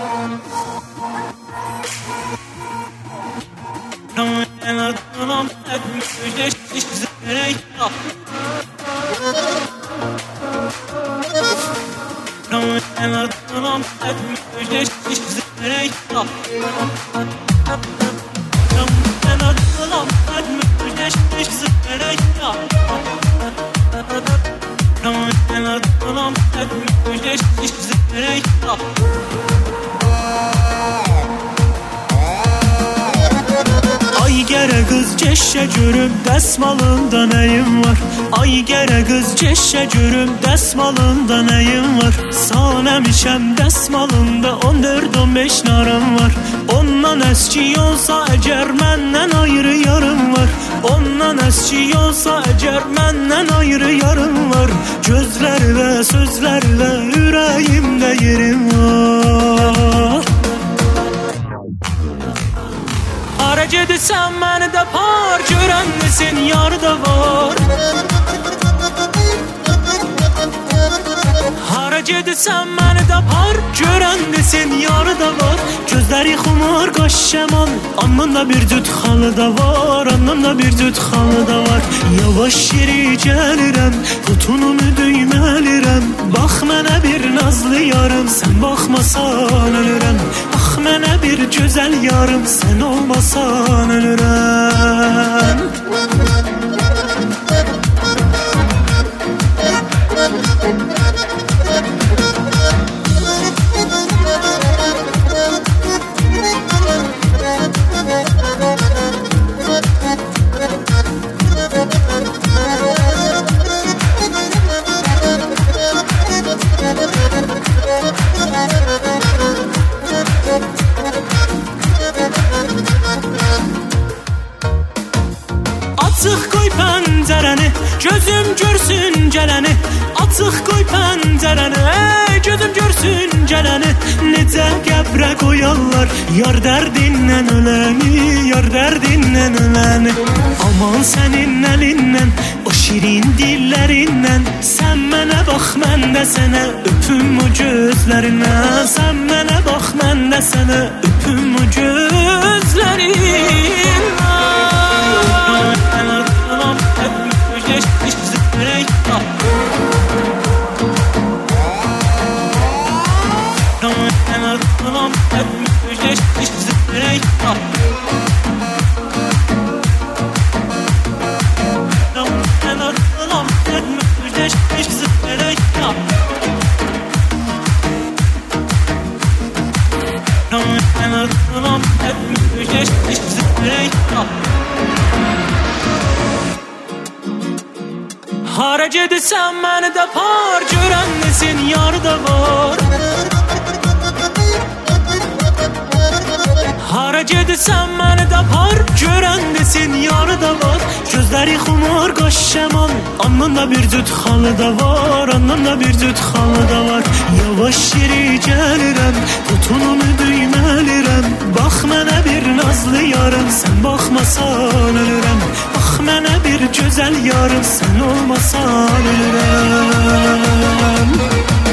Ay gərə qız ceşə görüm dəsmalında nəyim var. Ay gərə qız ceşə görüm dəsmalında nəyim var. Sanəmişəm dəsmalında 14-15 narım var. Ondan əski olsa əgər məndən ayrı yarım var. Ondan əski olsa əgər məndən ayrı yarım var. Gözlərlə, sözlərlə ürəyimdə yerim var. Hara gedirsən məni də par, görən desin yarı da var. Hara gedirsən məni də par, görən desin yarı da var. Gözləri xumar qaş şəman, anında bir cüt xalı da var. Anında bir cüt xalı da var. Yavaş yeri gəlirəm, tutunumu düyməlirəm. Bax mənə bir nazlı yarım, sən baxmasan ölürəm. Bax mənə bir gözəl yarım, sən olmasan ölürəm. Açıq qoy pəncərəni, gözüm görsün gələni. Açıq qoy pəncərəni, gözüm görsün gələni. Necə qəbrə qoyarlar yar dərdindən öləni, yar dərdindən öləni. Aman sənin əlindən, o şirin dillərindən. Sən mənə bax, mən də sənə öpüm o gözlərindən. Sən mənə bax, mən də sənə öpüm o gözlərindən. Hara gedirsən məni də par, görən desin yarı da var. Hara gedirsən məni də par, görən desin yarı da var. Gözləri xumar qaş şəman, anında bir cüt xalı da var. Anında bir cüt xalı da var. Yavaş yeri gəlirəm, tutunumu düyməlirəm. Bax mənə bir nazlı yarım, sən baxmasan ölürəm. Bax mənə bir gözəl yarım, sən olmasan ölürəm.